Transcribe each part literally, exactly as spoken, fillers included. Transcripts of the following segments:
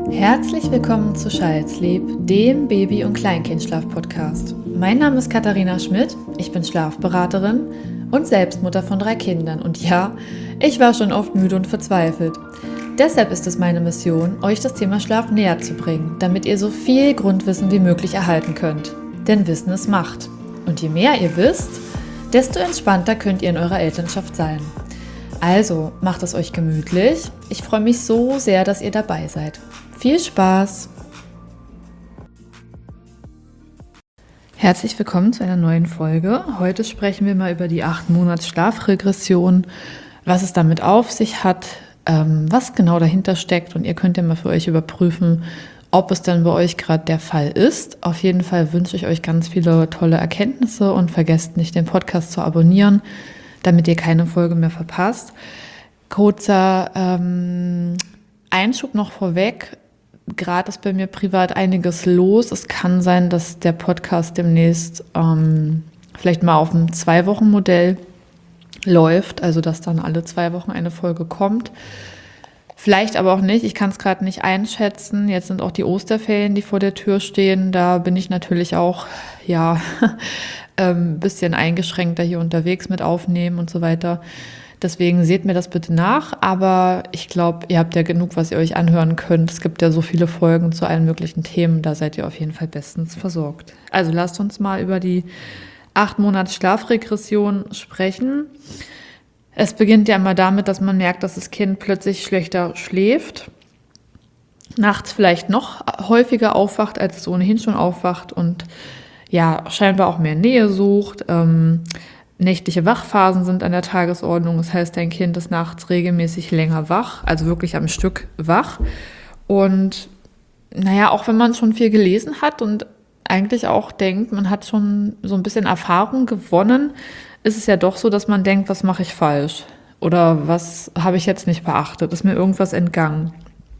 Herzlich willkommen zu Child's-Lieb, dem Baby- und Kleinkindschlaf-Podcast. Mein Name ist Katharina Schmidt, ich bin Schlafberaterin und Selbstmutter von drei Kindern. Und ja, ich war schon oft müde und verzweifelt. Deshalb ist es meine Mission, euch das Thema Schlaf näher zu bringen, damit ihr so viel Grundwissen wie möglich erhalten könnt. Denn Wissen ist Macht. Und je mehr ihr wisst, desto entspannter könnt ihr in eurer Elternschaft sein. Also, macht es euch gemütlich. Ich freue mich so sehr, dass ihr dabei seid. Viel Spaß! Herzlich willkommen zu einer neuen Folge. Heute sprechen wir mal über die acht Monats Schlafregression, was es damit auf sich hat, ähm, was genau dahinter steckt, und ihr könnt ja mal für euch überprüfen, ob es dann bei euch gerade der Fall ist. Auf jeden Fall wünsche ich euch ganz viele tolle Erkenntnisse und vergesst nicht, den Podcast zu abonnieren, damit ihr keine Folge mehr verpasst. Kurzer ähm, Einschub noch vorweg. Gerade ist bei mir privat einiges los. Es kann sein, dass der Podcast demnächst ähm, vielleicht mal auf einem Zwei-Wochen-Modell läuft, also dass dann alle zwei Wochen eine Folge kommt. Vielleicht aber auch nicht, ich kann es gerade nicht einschätzen. Jetzt sind auch die Osterferien, die vor der Tür stehen. Da bin ich natürlich auch, ja, ein bisschen eingeschränkter hier unterwegs mit Aufnehmen und so weiter. Deswegen seht mir das bitte nach, aber ich glaube, ihr habt ja genug, was ihr euch anhören könnt. Es gibt ja so viele Folgen zu allen möglichen Themen, da seid ihr auf jeden Fall bestens versorgt. Also lasst uns mal über die acht Monats Schlafregression sprechen. Es beginnt ja immer damit, dass man merkt, dass das Kind plötzlich schlechter schläft, nachts vielleicht noch häufiger aufwacht, als es ohnehin schon aufwacht und ja, scheinbar auch mehr Nähe sucht. Ähm, nächtliche Wachphasen sind an der Tagesordnung. Das heißt, dein Kind ist nachts regelmäßig länger wach, also wirklich am Stück wach. Und naja, auch wenn man schon viel gelesen hat und eigentlich auch denkt, man hat schon so ein bisschen Erfahrung gewonnen, ist es ja doch so, dass man denkt, was mache ich falsch? Oder was habe ich jetzt nicht beachtet? Ist mir irgendwas entgangen?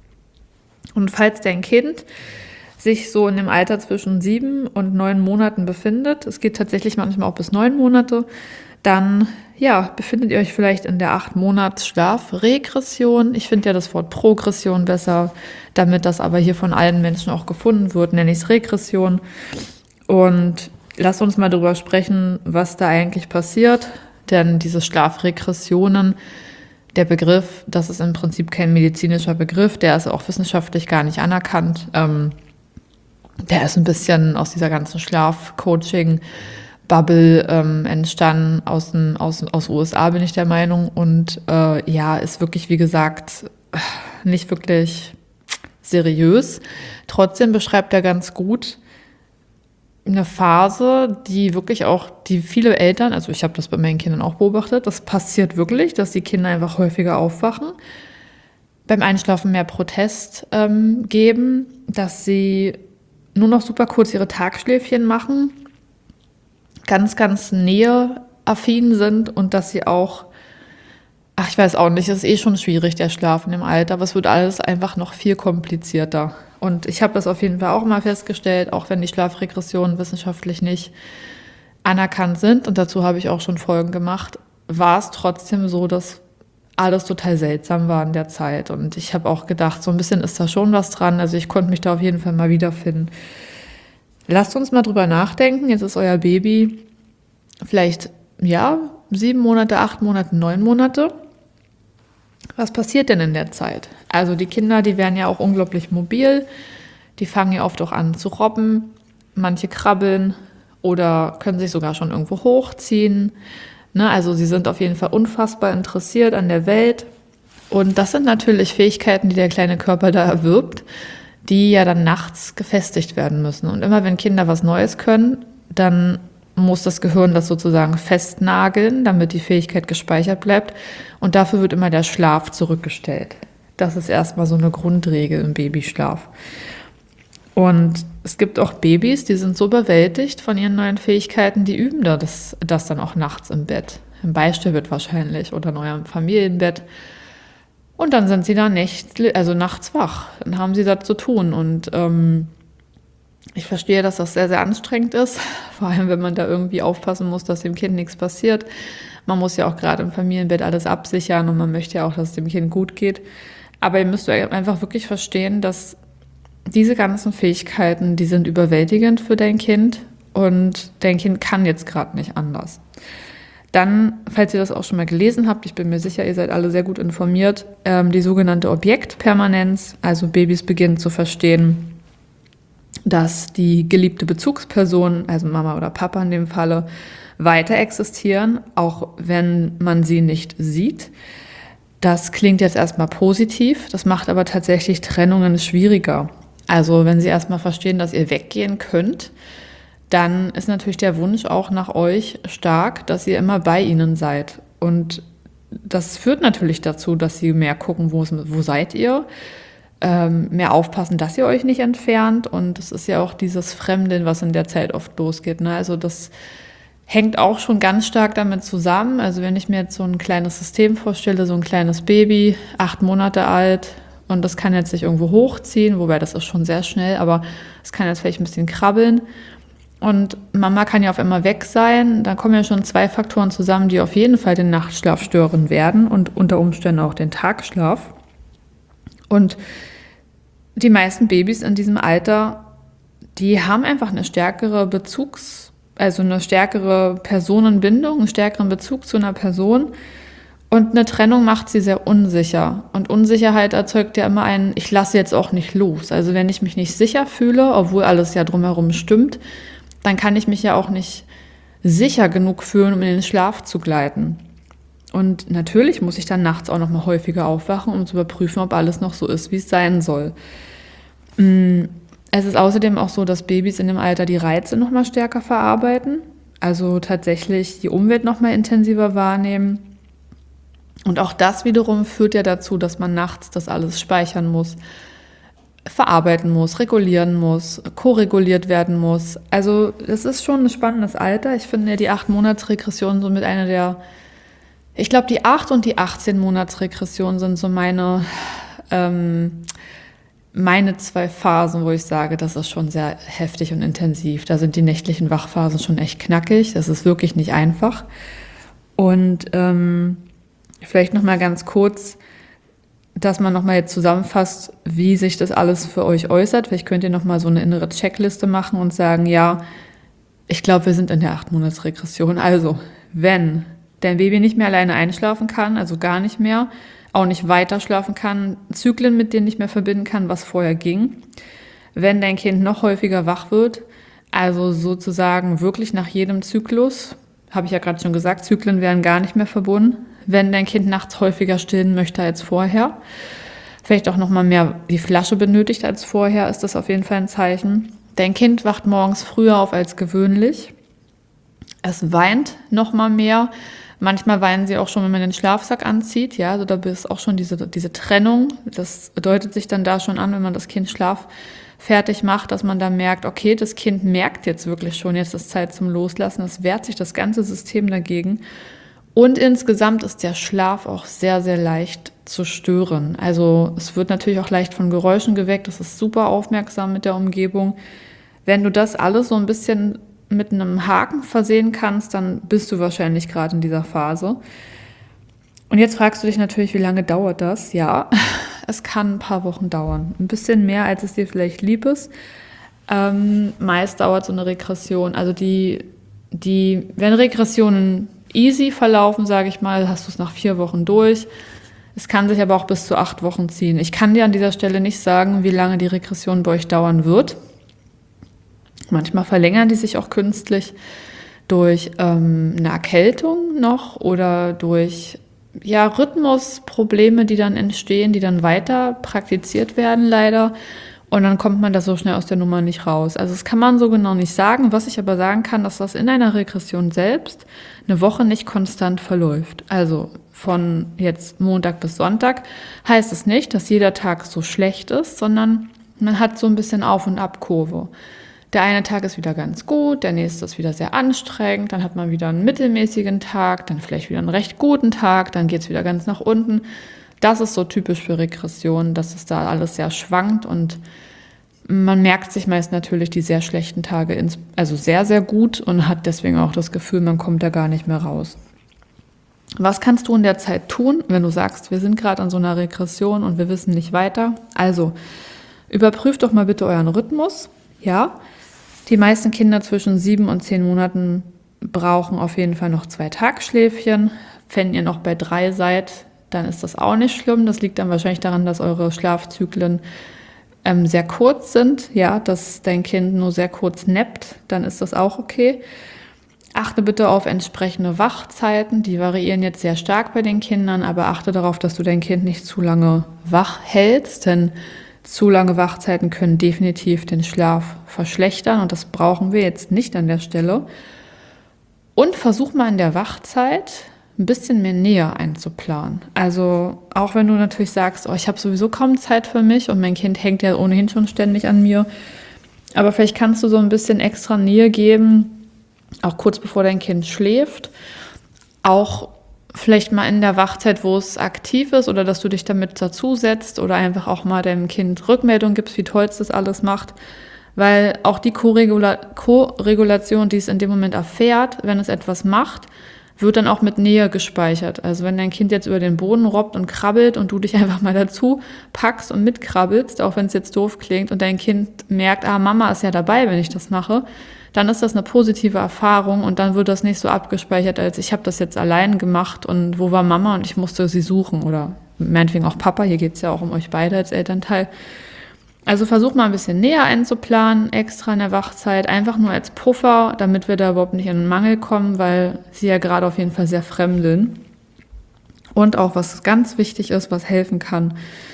Und falls dein Kind sich so in dem Alter zwischen sieben und neun Monaten befindet, es geht tatsächlich manchmal auch bis neun Monate, dann ja, befindet ihr euch vielleicht in der acht Monats Schlafregression. Ich finde ja das Wort Progression besser, damit das aber hier von allen Menschen auch gefunden wird, nenne ich es Regression. Und lasst uns mal darüber sprechen, was da eigentlich passiert, denn diese Schlafregressionen, der Begriff, das ist im Prinzip kein medizinischer Begriff, der ist auch wissenschaftlich gar nicht anerkannt. Ähm, Der ist ein bisschen aus dieser ganzen Schlaf-Coaching-Bubble ähm, entstanden, aus, dem, aus, aus U S A, bin ich der Meinung. Und äh, ja, ist wirklich, wie gesagt, nicht wirklich seriös. Trotzdem beschreibt er ganz gut eine Phase, die wirklich auch, die viele Eltern, also ich habe das bei meinen Kindern auch beobachtet, das passiert wirklich, dass die Kinder einfach häufiger aufwachen, beim Einschlafen mehr Protest ähm, geben, dass sie nur noch super kurz ihre Tagschläfchen machen, ganz, ganz näheaffin sind und dass sie auch, ach, ich weiß auch nicht, es ist eh schon schwierig, der Schlafen im Alter, aber es wird alles einfach noch viel komplizierter. Und ich habe das auf jeden Fall auch mal festgestellt, auch wenn die Schlafregressionen wissenschaftlich nicht anerkannt sind, und dazu habe ich auch schon Folgen gemacht, war es trotzdem so, dass alles total seltsam war in der Zeit. Und ich habe auch gedacht, so ein bisschen ist da schon was dran. Also ich konnte mich da auf jeden Fall mal wiederfinden. Lasst uns mal drüber nachdenken. Jetzt ist euer Baby vielleicht, ja, sieben Monate, acht Monate, neun Monate. Was passiert denn in der Zeit? Also die Kinder, die werden ja auch unglaublich mobil. Die fangen ja oft auch an zu robben. Manche krabbeln oder können sich sogar schon irgendwo hochziehen. Ne, also sie sind auf jeden Fall unfassbar interessiert an der Welt. Und das sind natürlich Fähigkeiten, die der kleine Körper da erwirbt, die ja dann nachts gefestigt werden müssen. Und immer wenn Kinder was Neues können, dann muss das Gehirn das sozusagen festnageln, damit die Fähigkeit gespeichert bleibt. Und dafür wird immer der Schlaf zurückgestellt. Das ist erstmal so eine Grundregel im Babyschlaf. Und es gibt auch Babys, die sind so überwältigt von ihren neuen Fähigkeiten, die üben das, das dann auch nachts im Bett. Im Beistellbett wahrscheinlich oder in eurem Familienbett. Und dann sind sie da nächt, also nachts wach. Dann haben sie das zu tun. Und ähm, ich verstehe, dass das sehr, sehr anstrengend ist. Vor allem, wenn man da irgendwie aufpassen muss, dass dem Kind nichts passiert. Man muss ja auch gerade im Familienbett alles absichern und man möchte ja auch, dass es dem Kind gut geht. Aber ihr müsst einfach wirklich verstehen, dass diese ganzen Fähigkeiten, die sind überwältigend für dein Kind und dein Kind kann jetzt gerade nicht anders. Dann, falls ihr das auch schon mal gelesen habt, ich bin mir sicher, ihr seid alle sehr gut informiert, ähm, die sogenannte Objektpermanenz, also Babys beginnen zu verstehen, dass die geliebte Bezugsperson, also Mama oder Papa in dem Falle, weiter existieren, auch wenn man sie nicht sieht. Das klingt jetzt erstmal positiv, das macht aber tatsächlich Trennungen schwieriger. Also wenn sie erstmal verstehen, dass ihr weggehen könnt, dann ist natürlich der Wunsch auch nach euch stark, dass ihr immer bei ihnen seid. Und das führt natürlich dazu, dass sie mehr gucken, wo, wo seid ihr, ähm, mehr aufpassen, dass ihr euch nicht entfernt. Und es ist ja auch dieses Fremden, was in der Zeit oft losgeht. Ne? Also das hängt auch schon ganz stark damit zusammen. Also wenn ich mir jetzt so ein kleines System vorstelle, so ein kleines Baby, acht Monate alt, und das kann jetzt sich irgendwo hochziehen, wobei das ist schon sehr schnell, aber es kann jetzt vielleicht ein bisschen krabbeln. Und Mama kann ja auf einmal weg sein, dann kommen ja schon zwei Faktoren zusammen, die auf jeden Fall den Nachtschlaf stören werden und unter Umständen auch den Tagschlaf. Und die meisten Babys in diesem Alter, die haben einfach eine stärkere Bezugs, also eine stärkere Personenbindung, einen stärkeren Bezug zu einer Person. Und eine Trennung macht sie sehr unsicher. Und Unsicherheit erzeugt ja immer ein, ich lasse jetzt auch nicht los. Also wenn ich mich nicht sicher fühle, obwohl alles ja drumherum stimmt, dann kann ich mich ja auch nicht sicher genug fühlen, um in den Schlaf zu gleiten. Und natürlich muss ich dann nachts auch noch mal häufiger aufwachen, um zu überprüfen, ob alles noch so ist, wie es sein soll. Es ist außerdem auch so, dass Babys in dem Alter die Reize noch mal stärker verarbeiten, also tatsächlich die Umwelt noch mal intensiver wahrnehmen. Und auch das wiederum führt ja dazu, dass man nachts das alles speichern muss, verarbeiten muss, regulieren muss, koreguliert werden muss. Also das ist schon ein spannendes Alter. Ich finde ja die acht-Monats-Regression somit eine der, ich glaube die acht- und die achtzehn-Monats-Regression sind so meine, ähm, meine zwei Phasen, wo ich sage, das ist schon sehr heftig und intensiv. Da sind die nächtlichen Wachphasen schon echt knackig. Das ist wirklich nicht einfach. Und ähm, vielleicht noch mal ganz kurz, dass man nochmal jetzt zusammenfasst, wie sich das alles für euch äußert. Vielleicht könnt ihr nochmal so eine innere Checkliste machen und sagen, ja, ich glaube, wir sind in der acht-Monats-Regression. Also, wenn dein Baby nicht mehr alleine einschlafen kann, also gar nicht mehr, auch nicht weiter schlafen kann, Zyklen mit denen nicht mehr verbinden kann, was vorher ging, wenn dein Kind noch häufiger wach wird, also sozusagen wirklich nach jedem Zyklus, habe ich ja gerade schon gesagt, Zyklen werden gar nicht mehr verbunden, wenn dein Kind nachts häufiger stillen möchte als vorher, vielleicht auch noch mal mehr die Flasche benötigt als vorher, ist das auf jeden Fall ein Zeichen. Dein Kind wacht morgens früher auf als gewöhnlich. Es weint noch mal mehr. Manchmal weinen sie auch schon, wenn man den Schlafsack anzieht. Ja, also da ist auch schon diese, diese Trennung. Das deutet sich dann da schon an, wenn man das Kind schlaffertig macht, dass man da merkt, okay, das Kind merkt jetzt wirklich schon, jetzt ist Zeit zum Loslassen. Es wehrt sich das ganze System dagegen. Und insgesamt ist der Schlaf auch sehr, sehr leicht zu stören. Also es wird natürlich auch leicht von Geräuschen geweckt. Es ist super aufmerksam mit der Umgebung. Wenn du das alles so ein bisschen mit einem Haken versehen kannst, dann bist du wahrscheinlich gerade in dieser Phase. Und jetzt fragst du dich natürlich, wie lange dauert das? Ja, es kann ein paar Wochen dauern. Ein bisschen mehr, als es dir vielleicht lieb ist. Ähm, meist dauert so eine Regression. Also die, die, wenn Regressionen easy verlaufen, sage ich mal, hast du es nach vier Wochen durch. Es kann sich aber auch bis zu acht Wochen ziehen. Ich kann dir an dieser Stelle nicht sagen, wie lange die Regression bei euch dauern wird. Manchmal verlängern die sich auch künstlich durch ähm, eine Erkältung noch oder durch ja, Rhythmusprobleme, die dann entstehen, die dann weiter praktiziert werden leider. Und dann kommt man da so schnell aus der Nummer nicht raus. Also das kann man so genau nicht sagen. Was ich aber sagen kann, dass das in einer Regression selbst eine Woche nicht konstant verläuft. Also von jetzt Montag bis Sonntag heißt es nicht, dass jeder Tag so schlecht ist, sondern man hat so ein bisschen Auf- und Ab-Kurve. Der eine Tag ist wieder ganz gut, der nächste ist wieder sehr anstrengend, dann hat man wieder einen mittelmäßigen Tag, dann vielleicht wieder einen recht guten Tag, dann geht es wieder ganz nach unten. Das ist so typisch für Regression, dass es da alles sehr schwankt und man merkt sich meist natürlich die sehr schlechten Tage ins, also sehr, sehr gut und hat deswegen auch das Gefühl, man kommt da gar nicht mehr raus. Was kannst du in der Zeit tun, wenn du sagst, wir sind gerade an so einer Regression und wir wissen nicht weiter? Also Überprüft doch mal bitte euren Rhythmus. Ja, die meisten Kinder zwischen sieben und zehn Monaten brauchen auf jeden Fall noch zwei Tagschläfchen. Wenn ihr noch bei drei seid, dann ist das auch nicht schlimm. Das liegt dann wahrscheinlich daran, dass eure Schlafzyklen ähm, sehr kurz sind. Ja, dass dein Kind nur sehr kurz nappt, dann ist das auch okay. Achte bitte auf entsprechende Wachzeiten. Die variieren jetzt sehr stark bei den Kindern, aber achte darauf, dass du dein Kind nicht zu lange wach hältst, denn zu lange Wachzeiten können definitiv den Schlaf verschlechtern und das brauchen wir jetzt nicht an der Stelle. Und versuch mal in der Wachzeit ein bisschen mehr Nähe einzuplanen. Also auch wenn du natürlich sagst, oh, ich habe sowieso kaum Zeit für mich und mein Kind hängt ja ohnehin schon ständig an mir, aber vielleicht kannst du so ein bisschen extra Nähe geben, auch kurz bevor dein Kind schläft, auch vielleicht mal in der Wachzeit, wo es aktiv ist oder dass du dich damit dazusetzt oder einfach auch mal deinem Kind Rückmeldung gibst, wie toll es das alles macht, weil auch die Koregula- Koregulation, die es in dem Moment erfährt, wenn es etwas macht, wird dann auch mit Nähe gespeichert. Also wenn dein Kind jetzt über den Boden robbt und krabbelt und du dich einfach mal dazu packst und mitkrabbelst, auch wenn es jetzt doof klingt und dein Kind merkt, ah, Mama ist ja dabei, wenn ich das mache, dann ist das eine positive Erfahrung und dann wird das nicht so abgespeichert, als ich habe das jetzt allein gemacht und wo war Mama und ich musste sie suchen oder meinetwegen auch Papa, hier geht es ja auch um euch beide als Elternteil. Also versuch mal ein bisschen näher einzuplanen, extra in der Wachzeit, einfach nur als Puffer, damit wir da überhaupt nicht in den Mangel kommen, weil sie ja gerade auf jeden Fall sehr fremdeln. Und auch was ganz wichtig ist, was helfen kann,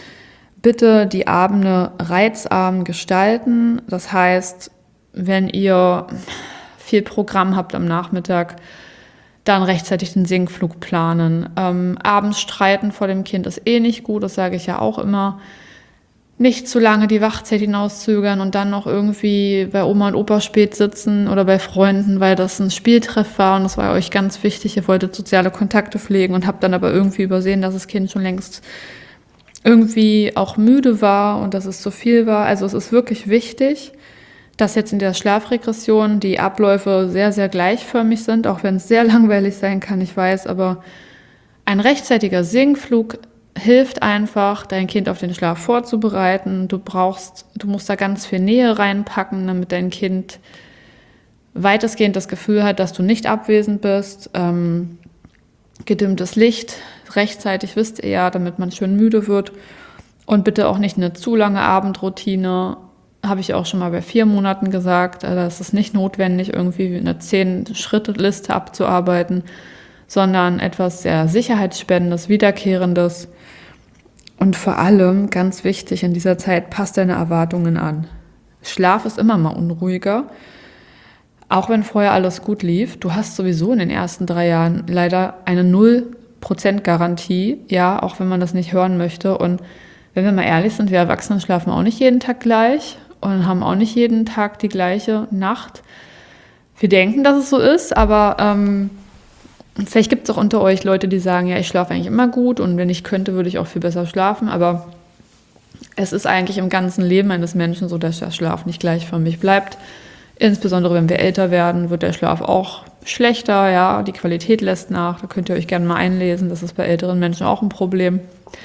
bitte die Abende reizarm gestalten. Das heißt, wenn ihr viel Programm habt am Nachmittag, dann rechtzeitig den Sinkflug planen. Ähm, abends streiten vor dem Kind ist eh nicht gut, das sage ich ja auch immer. Nicht zu lange die Wachzeit hinauszögern und dann noch irgendwie bei Oma und Opa spät sitzen oder bei Freunden, weil das ein Spieltreff war und das war euch ganz wichtig. Ihr wolltet soziale Kontakte pflegen und habt dann aber irgendwie übersehen, dass das Kind schon längst irgendwie auch müde war und dass es zu viel war. Also es ist wirklich wichtig, dass jetzt in der Schlafregression die Abläufe sehr, sehr gleichförmig sind, auch wenn es sehr langweilig sein kann, ich weiß, aber ein rechtzeitiger Sinkflug hilft einfach, dein Kind auf den Schlaf vorzubereiten. Du brauchst, du musst da ganz viel Nähe reinpacken, damit dein Kind weitestgehend das Gefühl hat, dass du nicht abwesend bist. Ähm, gedimmtes Licht, rechtzeitig wisst ihr ja, damit man schön müde wird. Und bitte auch nicht eine zu lange Abendroutine. Habe ich auch schon mal bei vier Monaten gesagt. Also es ist nicht notwendig, irgendwie eine zehn-Schritte-Liste abzuarbeiten, sondern etwas sehr Sicherheitsspendendes, Wiederkehrendes. Und vor allem, ganz wichtig in dieser Zeit, passt deine Erwartungen an. Schlaf ist immer mal unruhiger, auch wenn vorher alles gut lief. Du hast sowieso in den ersten drei Jahren leider eine null Prozent Garantie, ja, auch wenn man das nicht hören möchte. Und wenn wir mal ehrlich sind, wir Erwachsenen schlafen auch nicht jeden Tag gleich und haben auch nicht jeden Tag die gleiche Nacht. Wir denken, dass es so ist, aber ähm, vielleicht gibt es auch unter euch Leute, die sagen, ja, ich schlafe eigentlich immer gut und wenn ich könnte, würde ich auch viel besser schlafen. Aber es ist eigentlich im ganzen Leben eines Menschen so, dass der Schlaf nicht gleichförmig bleibt. Insbesondere wenn wir älter werden, wird der Schlaf auch schlechter. Ja, die Qualität lässt nach. Da könnt ihr euch gerne mal einlesen. Das ist bei älteren Menschen auch ein Problem.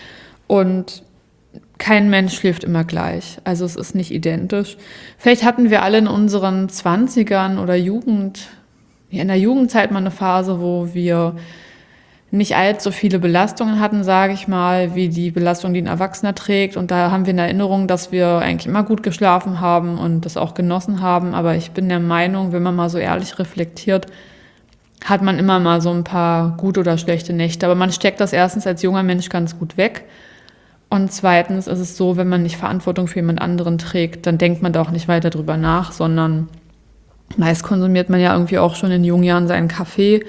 Und kein Mensch schläft immer gleich. Also es ist nicht identisch. Vielleicht hatten wir alle in unseren Zwanzigern oder Jugend, in der Jugendzeit mal eine Phase, wo wir nicht allzu viele Belastungen hatten, sage ich mal, wie die Belastung, die ein Erwachsener trägt. Und da haben wir in Erinnerung, dass wir eigentlich immer gut geschlafen haben und das auch genossen haben. Aber ich bin der Meinung, wenn man mal so ehrlich reflektiert, hat man immer mal so ein paar gute oder schlechte Nächte. Aber man steckt das erstens als junger Mensch ganz gut weg. Und zweitens ist es so, wenn man nicht Verantwortung für jemand anderen trägt, dann denkt man da auch nicht weiter drüber nach, sondern meist konsumiert man ja irgendwie auch schon in jungen Jahren seinen Kaffee,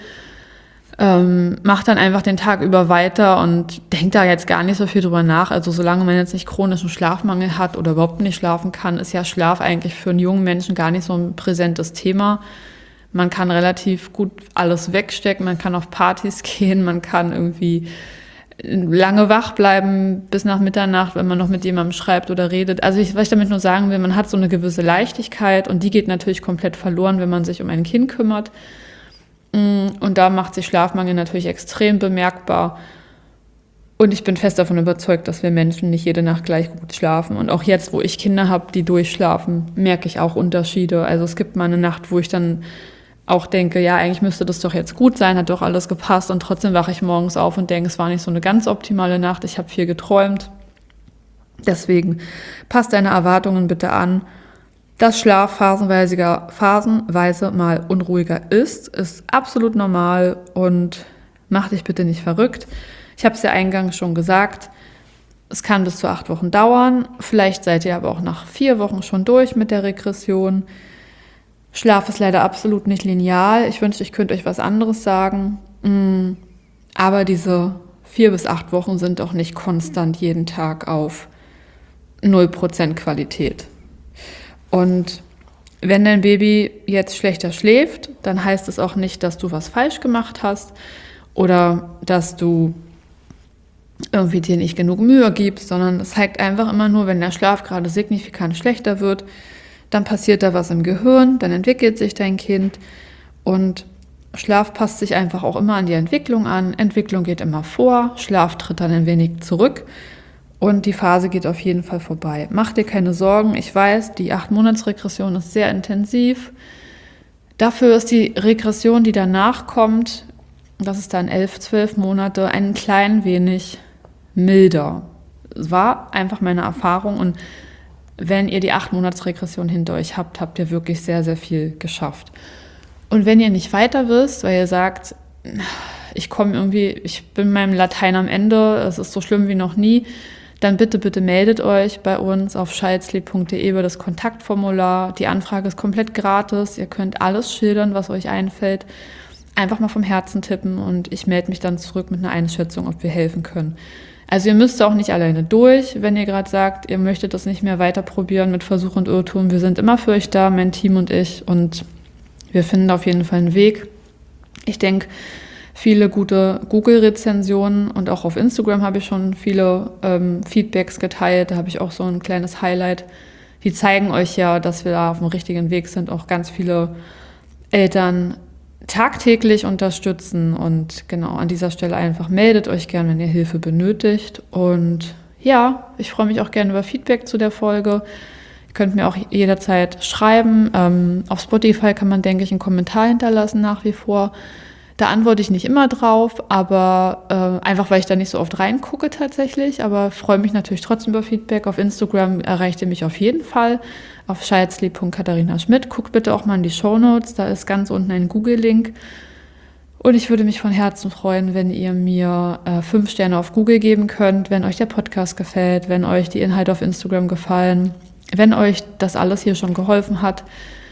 ähm, macht dann einfach den Tag über weiter und denkt da jetzt gar nicht so viel drüber nach. Also solange man jetzt nicht chronischen Schlafmangel hat oder überhaupt nicht schlafen kann, ist ja Schlaf eigentlich für einen jungen Menschen gar nicht so ein präsentes Thema. Man kann relativ gut alles wegstecken, man kann auf Partys gehen, man kann irgendwie lange wach bleiben bis nach Mitternacht, wenn man noch mit jemandem schreibt oder redet. Also ich, was ich damit nur sagen will, man hat so eine gewisse Leichtigkeit und die geht natürlich komplett verloren, wenn man sich um ein Kind kümmert. Und da macht sich Schlafmangel natürlich extrem bemerkbar. Und ich bin fest davon überzeugt, dass wir Menschen nicht jede Nacht gleich gut schlafen. Und auch jetzt, wo ich Kinder habe, die durchschlafen, merke ich auch Unterschiede. Also es gibt mal eine Nacht, wo ich dann auch denke, ja, eigentlich müsste das doch jetzt gut sein, hat doch alles gepasst. Und trotzdem wache ich morgens auf und denke, es war nicht so eine ganz optimale Nacht. Ich habe viel geträumt. Deswegen passt deine Erwartungen bitte an. Dass Schlaf phasenweise, phasenweise mal unruhiger ist, ist absolut normal und mach dich bitte nicht verrückt. Ich habe es ja eingangs schon gesagt, es kann bis zu acht Wochen dauern. Vielleicht seid ihr aber auch nach vier Wochen schon durch mit der Regression. Schlaf ist leider absolut nicht linear. Ich wünschte, ich könnte euch was anderes sagen. Aber diese vier bis acht Wochen sind auch nicht konstant jeden Tag auf null Prozent Qualität. Und wenn dein Baby jetzt schlechter schläft, dann heißt es auch nicht, dass du was falsch gemacht hast oder dass du irgendwie dir nicht genug Mühe gibst, sondern es zeigt einfach immer nur, wenn der Schlaf gerade signifikant schlechter wird, dann passiert da was im Gehirn, dann entwickelt sich dein Kind und Schlaf passt sich einfach auch immer an die Entwicklung an. Entwicklung geht immer vor, Schlaf tritt dann ein wenig zurück und die Phase geht auf jeden Fall vorbei. Mach dir keine Sorgen, ich weiß, die acht-Monats-Regression ist sehr intensiv. Dafür ist die Regression, die danach kommt, das ist dann elf, zwölf Monate, ein klein wenig milder. Es war einfach meine Erfahrung und wenn ihr die acht-Monats-Regression hinter euch habt, habt ihr wirklich sehr, sehr viel geschafft. Und wenn ihr nicht weiter wisst, weil ihr sagt, ich komme irgendwie, ich bin meinem Latein am Ende, es ist so schlimm wie noch nie, dann bitte, bitte meldet euch bei uns auf child-sleep punkt de über das Kontaktformular. Die Anfrage ist komplett gratis, ihr könnt alles schildern, was euch einfällt. Einfach mal vom Herzen tippen und ich melde mich dann zurück mit einer Einschätzung, ob wir helfen können. Also ihr müsst auch nicht alleine durch, wenn ihr gerade sagt, ihr möchtet das nicht mehr weiter probieren mit Versuch und Irrtum. Wir sind immer für euch da, mein Team und ich, und wir finden auf jeden Fall einen Weg. Ich denke, viele gute Google-Rezensionen und auch auf Instagram habe ich schon viele ähm, Feedbacks geteilt. Da habe ich auch so ein kleines Highlight. Die zeigen euch ja, dass wir da auf dem richtigen Weg sind. Auch ganz viele Eltern tagtäglich unterstützen und genau an dieser Stelle einfach meldet euch gerne, wenn ihr Hilfe benötigt und ja, ich freue mich auch gerne über Feedback zu der Folge. Ihr könnt mir auch jederzeit schreiben. Ähm, auf Spotify kann man, denke ich, einen Kommentar hinterlassen nach wie vor. Da antworte ich nicht immer drauf, aber äh, einfach, weil ich da nicht so oft reingucke tatsächlich, aber freue mich natürlich trotzdem über Feedback. Auf Instagram erreicht ihr mich auf jeden Fall, auf child-sleep punkt katharina schmidt. Guckt bitte auch mal in die Shownotes, da ist ganz unten ein Google-Link. Und ich würde mich von Herzen freuen, wenn ihr mir äh, fünf Sterne auf Google geben könnt, wenn euch der Podcast gefällt, wenn euch die Inhalte auf Instagram gefallen, wenn euch das alles hier schon geholfen hat.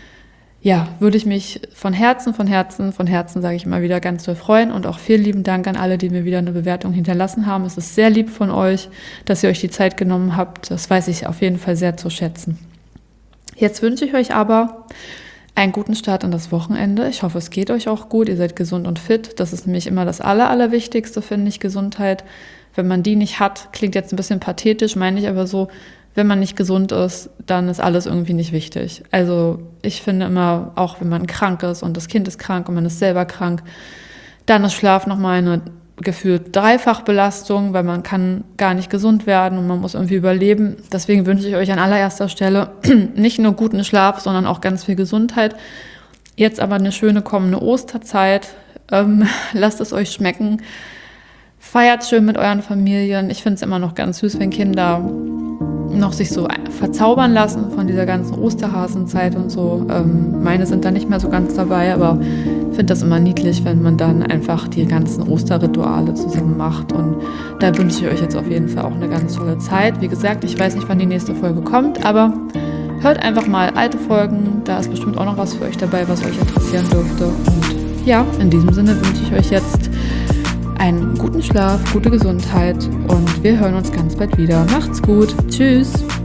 Ja, würde ich mich von Herzen, von Herzen, von Herzen, sage ich immer wieder, ganz doll freuen. Und auch vielen lieben Dank an alle, die mir wieder eine Bewertung hinterlassen haben. Es ist sehr lieb von euch, dass ihr euch die Zeit genommen habt. Das weiß ich auf jeden Fall sehr zu schätzen. Jetzt wünsche ich euch aber einen guten Start in das Wochenende. Ich hoffe, es geht euch auch gut. Ihr seid gesund und fit. Das ist nämlich immer das Aller, Allerwichtigste, finde ich, Gesundheit. Wenn man die nicht hat, klingt jetzt ein bisschen pathetisch, meine ich aber so, wenn man nicht gesund ist, dann ist alles irgendwie nicht wichtig. Also ich finde immer, auch wenn man krank ist und das Kind ist krank und man ist selber krank, dann ist Schlaf nochmal eine gefühlt Dreifachbelastung, weil man kann gar nicht gesund werden und man muss irgendwie überleben. Deswegen wünsche ich euch an allererster Stelle nicht nur guten Schlaf, sondern auch ganz viel Gesundheit. Jetzt aber eine schöne kommende Osterzeit. Ähm, lasst es euch schmecken. Feiert schön mit euren Familien. Ich finde es immer noch ganz süß, wenn Kinder noch sich so verzaubern lassen von dieser ganzen Osterhasenzeit und so. Ähm, meine sind da nicht mehr so ganz dabei, aber ich finde das immer niedlich, wenn man dann einfach die ganzen Osterrituale zusammen macht. Und da wünsche ich euch jetzt auf jeden Fall auch eine ganz tolle Zeit. Wie gesagt, ich weiß nicht, wann die nächste Folge kommt, aber hört einfach mal alte Folgen. Da ist bestimmt auch noch was für euch dabei, was euch interessieren dürfte. Und ja, in diesem Sinne wünsche ich euch jetzt einen guten Schlaf, gute Gesundheit und wir hören uns ganz bald wieder. Macht's gut. Tschüss.